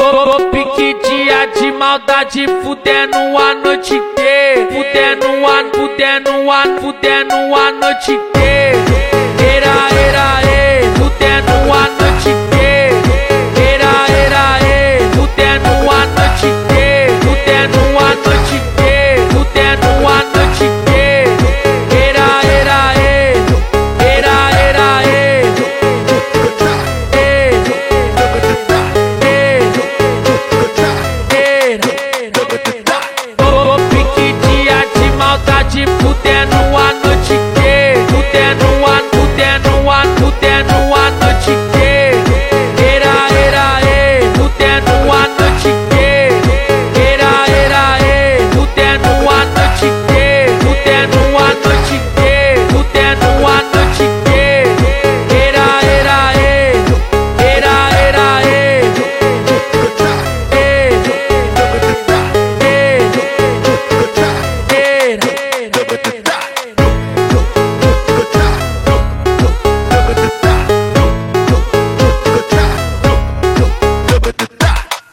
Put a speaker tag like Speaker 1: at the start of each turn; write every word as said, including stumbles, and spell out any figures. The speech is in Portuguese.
Speaker 1: Pique dia de maldade, fudendo a noite inteira. Fudendo a, fudendo a, fudendo a noite inteira.